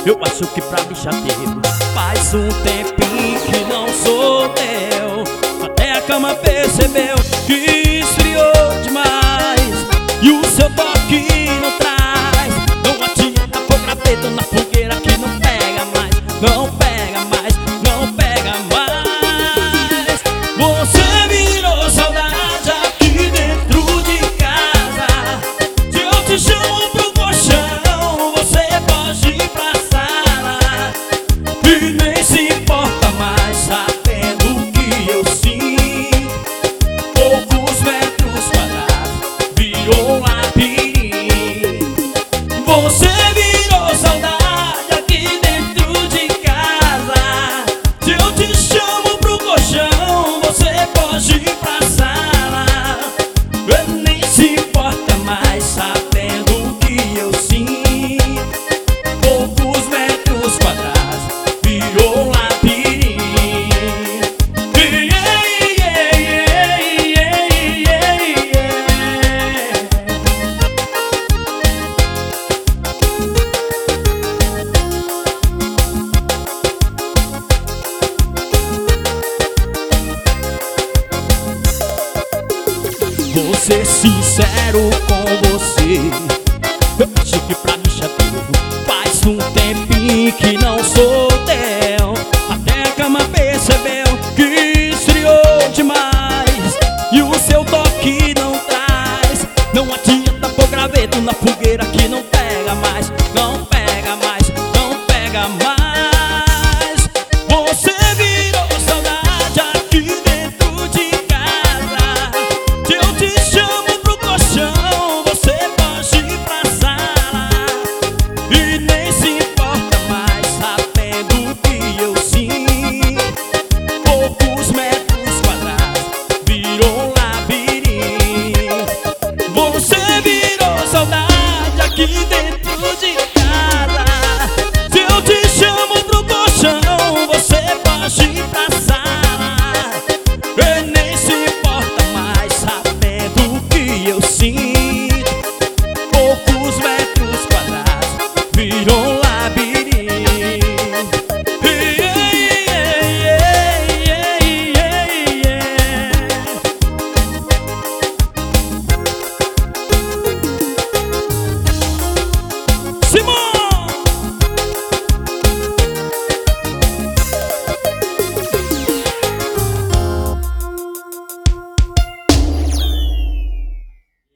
Eu acho que pra mim já deu. Faz um tempinho que não sou teu. Até a cama percebeu que esfriou demais. E o seu toque não traz. Não adianta pôr graveto na fogueira que não pega mais. Não pega mais, não pega mais. Você virou saudade aqui dentro de casa. Se eu te chamo pro colchão, você pode ir pra sala. E nem se importa mais, sabendo que eu sinto. Poucos metros quadrados virou um labirinto. Você virou saudade aqui dentro de casa. Se eu te chamo pro colchão, você pode ir pra sala. Nem se importa mais, sabendo que eu sinto. Poucos metros quadrados virou um labirinto. Vou ser sincero com você, eu acho que pra mim já deu. Faz um tempinho que não sou teu. Até a cama percebeu que esfriou demais. E o seu toque não traz. Não adianta pôr graveto na